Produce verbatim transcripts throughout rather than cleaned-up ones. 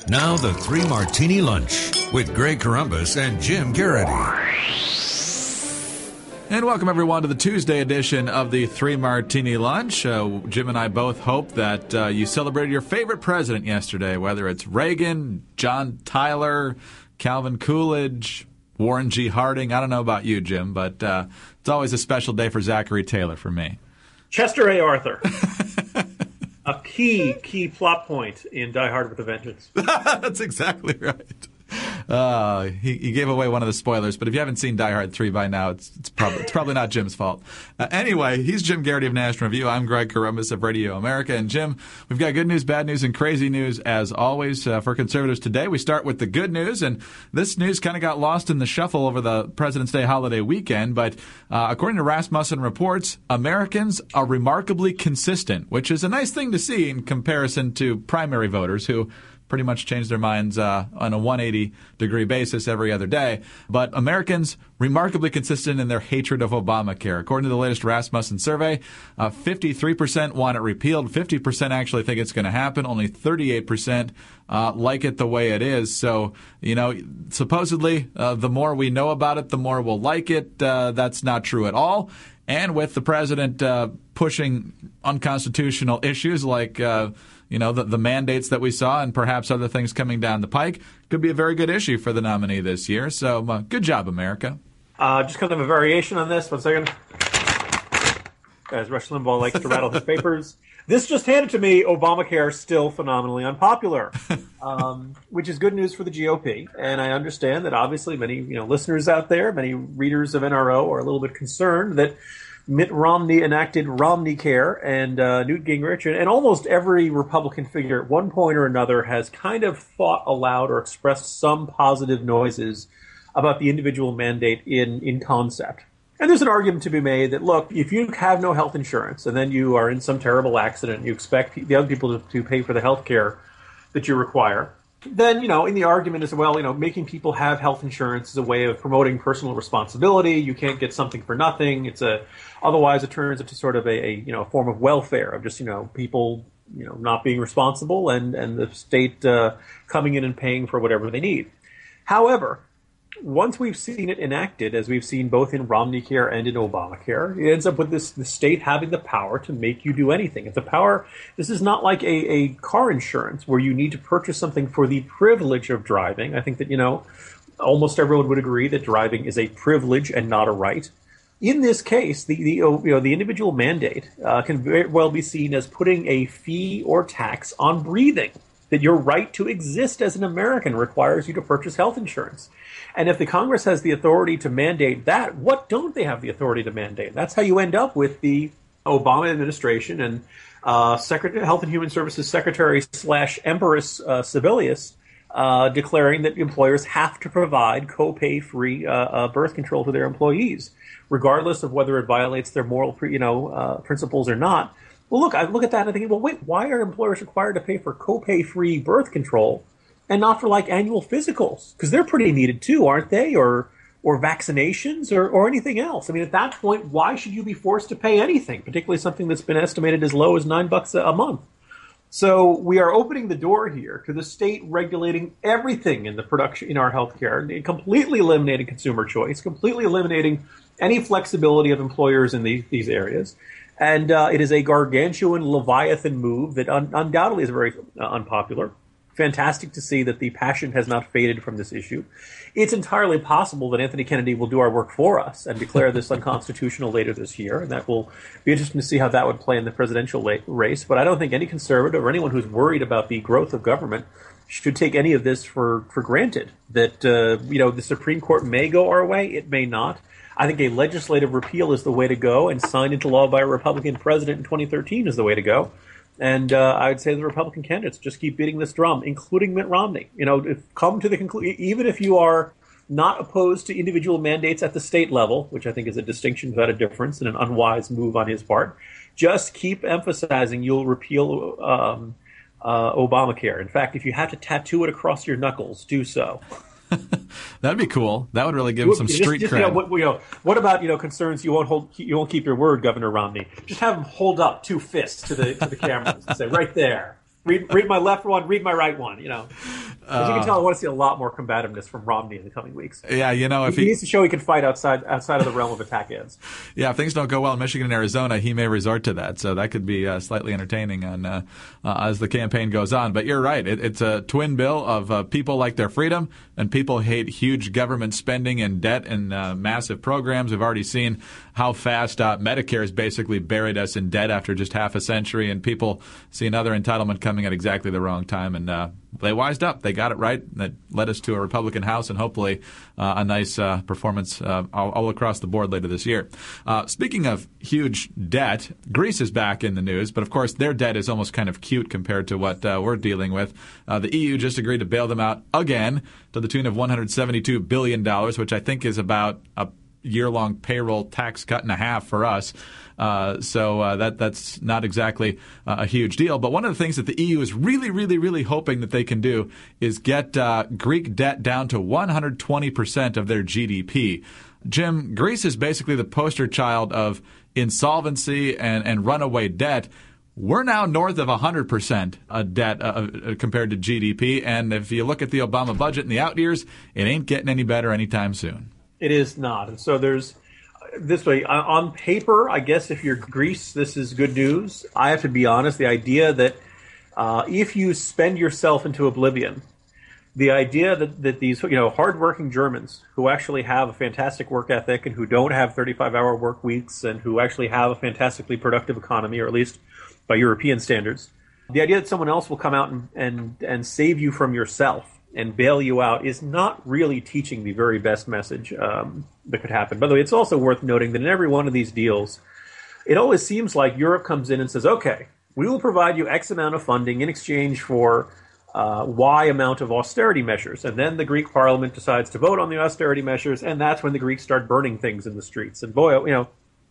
Now the Three Martini Lunch with Greg Corombos and Jim Garrity. And welcome, everyone, to the Tuesday edition of the Three Martini Lunch. Uh, Jim and I both hope that uh, you celebrated your favorite president yesterday, whether it's Reagan, John Tyler, Calvin Coolidge, Warren G. Harding. I don't know about you, Jim, but uh, it's always a special day for Zachary Taylor for me. Chester A. Arthur. A key, key plot point in Die Hard with a Vengeance. That's exactly right. Uh, he, he gave away one of the spoilers, but if you haven't seen Die Hard three by now, it's it's probably it's probably not Jim's fault. Uh, anyway, he's Jim Garrity of National Review. I'm Greg Corombos of Radio America. And Jim, we've got good news, bad news, and crazy news as always uh, for conservatives today. We start with the good news, and this news kind of got lost in the shuffle over the President's Day holiday weekend. But uh, according to Rasmussen Reports, Americans are remarkably consistent, which is a nice thing to see in comparison to primary voters who pretty much change their minds uh, on a one hundred eighty degree basis every other day. But Americans remarkably consistent in their hatred of Obamacare. According to the latest Rasmussen survey, uh, fifty-three percent want it repealed, fifty percent actually think it's going to happen, only thirty-eight percent uh, like it the way it is. So, you know, supposedly uh, the more we know about it, the more we'll like it. Uh, that's not true at all. And with the president uh, pushing unconstitutional issues like uh, you know, the, the mandates that we saw and perhaps other things coming down the pike, could be a very good issue for the nominee this year. So uh, good job, America. Uh, just kind of a variation on this. One second. As Rush Limbaugh likes to rattle his papers. This just handed to me, Obamacare still phenomenally unpopular, um, which is good news for the G O P. And I understand that obviously many you know listeners out there, many readers of N R O are a little bit concerned that Mitt Romney enacted Romneycare, and uh, Newt Gingrich, and, and almost every Republican figure at one point or another has kind of thought aloud or expressed some positive noises about the individual mandate in, in concept. And there's an argument to be made that, look, if you have no health insurance and then you are in some terrible accident and you expect the other people to, to pay for the health care that you require, then, you know, in the argument as well, you know, making people have health insurance is a way of promoting personal responsibility. You can't get something for nothing. It's a, otherwise it turns into sort of a, a you know, a form of welfare of just, you know, people, you know, not being responsible and, and the state uh, coming in and paying for whatever they need. However, once we've seen it enacted, as we've seen both in Romneycare and in Obamacare, it ends up with this the state having the power to make you do anything. It's a power. This is not like a, a car insurance where you need to purchase something for the privilege of driving. I think that, you know, almost everyone would agree that driving is a privilege and not a right. In this case, the, the you know the individual mandate uh, can very well be seen as putting a fee or tax on breathing. That your right to exist as an American requires you to purchase health insurance. And if the Congress has the authority to mandate that, what don't they have the authority to mandate? That's how you end up with the Obama administration and uh, Secretary, Health and Human Services Secretary slash Empress uh, Sebelius uh, declaring that employers have to provide co-pay-free uh, uh, birth control to their employees, regardless of whether it violates their moral, you know, uh, principles or not. Well, look, I look at that and I think, well, wait, why are employers required to pay for co-pay-free birth control and not for like annual physicals? Because they're pretty needed too, aren't they? Or or vaccinations or, or anything else. I mean, at that point, why should you be forced to pay anything, particularly something that's been estimated as low as nine bucks a, a month? So we are opening the door here to the state regulating everything in the production in our healthcare, completely eliminating consumer choice, completely eliminating any flexibility of employers in these, these areas. And uh, it is a gargantuan Leviathan move that un- undoubtedly is very uh, unpopular. Fantastic to see that the passion has not faded from this issue. It's entirely possible that Anthony Kennedy will do our work for us and declare this unconstitutional later this year, and that will be interesting to see how that would play in the presidential la- race. But I don't think any conservative or anyone who's worried about the growth of government should take any of this for, for granted. That uh, you know the Supreme Court may go our way, it may not. I think a legislative repeal is the way to go, and signed into law by a Republican president in twenty thirteen is the way to go. And uh, I would say the Republican candidates just keep beating this drum, including Mitt Romney. You know, if, come to the conclusion, even if you are not opposed to individual mandates at the state level, which I think is a distinction without a difference and an unwise move on his part, just keep emphasizing you'll repeal um, uh, Obamacare. In fact, if you have to tattoo it across your knuckles, do so. That'd be cool. That would really give him some just, street just, cred. You know, what, you know, what about you know concerns you won't hold, you won't keep your word, Governor Romney? Just have him hold up two fists to the to the cameras and say, right there, read read my left one, read my right one. You know. As you can tell, I want to see a lot more combativeness from Romney in the coming weeks. Yeah, you know, if he, he, he needs to show he can fight outside outside of the realm of attack ads. Yeah, if things don't go well in Michigan and Arizona, he may resort to that. So that could be uh, slightly entertaining on, uh, uh, as the campaign goes on. But you're right. It, it's a twin bill of uh, people like their freedom and people hate huge government spending and debt and uh, massive programs. We've already seen how fast uh, Medicare has basically buried us in debt after just half a century, and people see another entitlement coming at exactly the wrong time. And uh, they wised up. They got it right. That led us to a Republican House and hopefully uh, a nice uh, performance uh, all, all across the board later this year. Uh, speaking of huge debt, Greece is back in the news, but of course their debt is almost kind of cute compared to what uh, we're dealing with. Uh, the E U just agreed to bail them out again to the tune of one hundred seventy-two billion dollars, which I think is about a year-long payroll tax cut and a half for us. Uh, so uh, that that's not exactly uh, a huge deal. But one of the things that the E U is really, really, really hoping that they can do is get uh, Greek debt down to one hundred twenty percent of their G D P. Jim, Greece is basically the poster child of insolvency and, and runaway debt. We're now north of one hundred percent of debt uh, compared to G D P. And if you look at the Obama budget in the out years, it ain't getting any better anytime soon. It is not. And so there's this way, on paper, I guess if you're Greece, this is good news. I have to be honest, the idea that uh, if you spend yourself into oblivion, the idea that, that these, you know, hardworking Germans who actually have a fantastic work ethic and who don't have thirty-five hour work weeks and who actually have a fantastically productive economy, or at least by European standards, the idea that someone else will come out and, and, and save you from yourself and bail you out is not really teaching the very best message um, that could happen. By the way, it's also worth noting that in every one of these deals, it always seems like Europe comes in and says, okay, we will provide you X amount of funding in exchange for uh, Y amount of austerity measures. And then the Greek parliament decides to vote on the austerity measures, and that's when the Greeks start burning things in the streets. And boy, you know,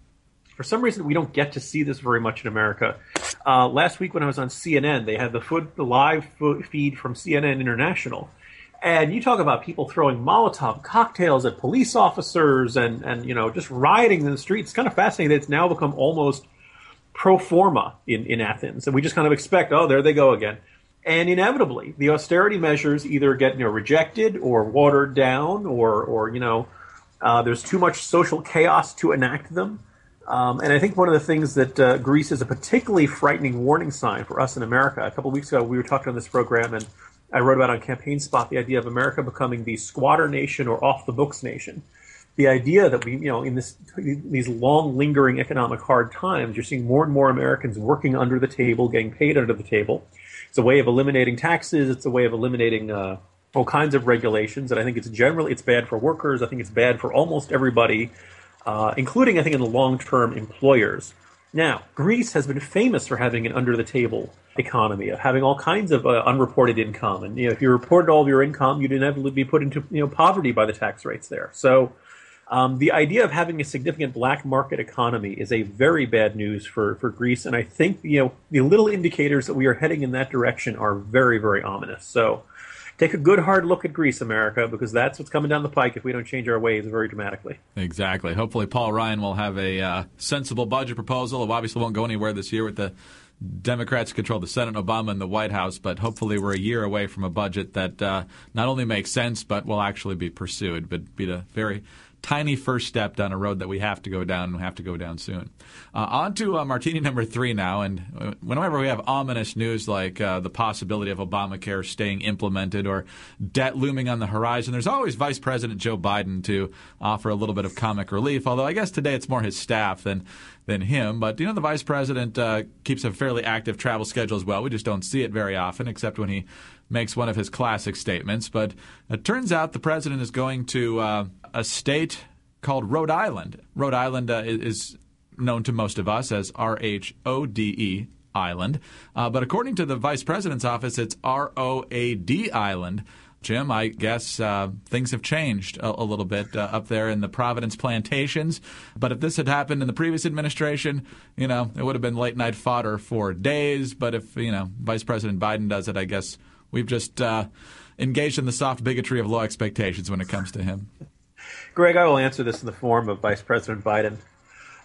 for some reason, we don't get to see this very much in America. Uh, last week when I was on C N N, they had the, foot, the live foot feed from C N N International. And you talk about people throwing Molotov cocktails at police officers and, and you know, just rioting in the streets. It's kind of fascinating that it's now become almost pro forma in, in Athens. And we just kind of expect, oh, there they go again. And inevitably, the austerity measures either get, you know, rejected or watered down or, or you know, uh, there's too much social chaos to enact them. Um, and I think one of the things that uh, Greece is a particularly frightening warning sign for us in America. A couple of weeks ago, we were talking on this program, and I wrote about on Campaign Spot the idea of America becoming the squatter nation or off-the-books nation. The idea that we, you know, in this these long, lingering economic hard times, you're seeing more and more Americans working under the table, getting paid under the table. It's a way of eliminating taxes. It's a way of eliminating uh, all kinds of regulations. And I think it's generally it's bad for workers. I think it's bad for almost everybody. Uh, including, I think, in the long-term employers. Now, Greece has been famous for having an under-the-table economy, of having all kinds of uh, unreported income. And you know, if you reported all of your income, you'd inevitably be put into you know poverty by the tax rates there. So um, the idea of having a significant black market economy is a very bad news for, for Greece. And I think you know the little indicators that we are heading in that direction are very, very ominous. So take a good hard look at Greece, America, because that's what's coming down the pike if we don't change our ways very dramatically. Exactly. Hopefully Paul Ryan will have a uh, sensible budget proposal. It obviously won't go anywhere this year with the Democrats control the Senate, Obama, and the White House, but hopefully we're a year away from a budget that uh, not only makes sense, but will actually be pursued, but be the very tiny first step down a road that we have to go down and we have to go down soon. Uh, on to uh, Martini number three now. And whenever we have ominous news like uh, the possibility of Obamacare staying implemented or debt looming on the horizon, there's always Vice President Joe Biden to offer a little bit of comic relief, although I guess today it's more his staff than than him. But, you know, the vice president uh, keeps a fairly active travel schedule as well. We just don't see it very often, except when he makes one of his classic statements. But it turns out the president is going to uh, a state called Rhode Island. Rhode Island uh, is known to most of us as R H O D E, Island. Uh, but according to the vice president's office, it's R O A D Island. Jim, I guess uh, things have changed a, a little bit uh, up there in the Providence plantations. But if this had happened in the previous administration, you know, it would have been late-night fodder for days. But if, you know, Vice President Biden does it, I guess we've just uh, engaged in the soft bigotry of low expectations when it comes to him. Greg, I will answer this in the form of Vice President Biden.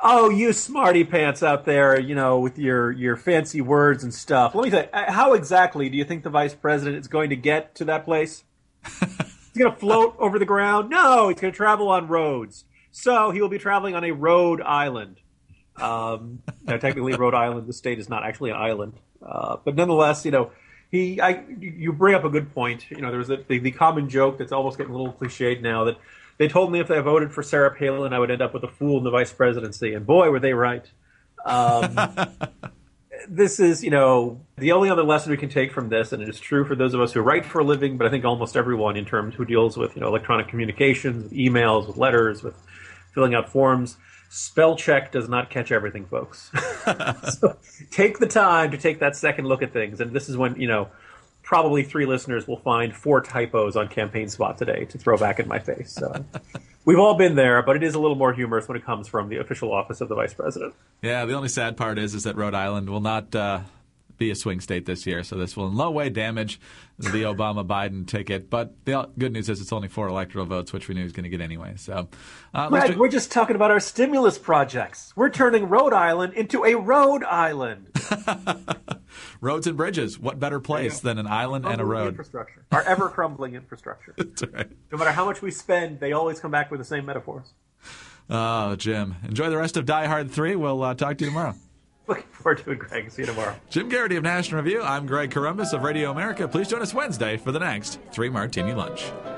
Oh, you smarty pants out there, you know, with your, your fancy words and stuff. Let me say, how exactly do you think the vice president is going to get to that place? He's going to float over the ground? No, he's going to travel on roads. So he will be traveling on a road island. Um, now, technically, Rhode Island, the state, is not actually an island. Uh, but nonetheless, you know, he, I, you bring up a good point. You know, there was a, the, the common joke that's almost getting a little cliched now that they told me if I voted for Sarah Palin, I would end up with a fool in the vice presidency. And boy, were they right. Um, this is, you know, the only other lesson we can take from this, and it is true for those of us who write for a living, but I think almost everyone in terms who deals with, you know, electronic communications, with emails, with letters, with filling out forms. Spell check does not catch everything, folks. So take the time to take that second look at things. And this is when, you know, probably three listeners will find four typos on Campaign Spot today to throw back in my face. So we've all been there, but it is a little more humorous when it comes from the official office of the vice president. Yeah, the only sad part is is that Rhode Island will not uh, be a swing state this year, so this will in no way damage the Obama-Biden ticket. But the good news is it's only four electoral votes, which we knew he was going to get anyway. So, uh, Greg, just... we're just talking about our stimulus projects. We're turning Rhode Island into a road island. Roads and bridges. What better place than an island and a road? Infrastructure. Our ever-crumbling infrastructure. That's right. No matter how much we spend, they always come back with the same metaphors. Oh, Jim. Enjoy the rest of Die Hard three. We'll uh, talk to you tomorrow. Looking forward to it, Greg. See you tomorrow. Jim Garrity of National Review. I'm Greg Corombos of Radio America. Please join us Wednesday for the next Three Martini Lunch.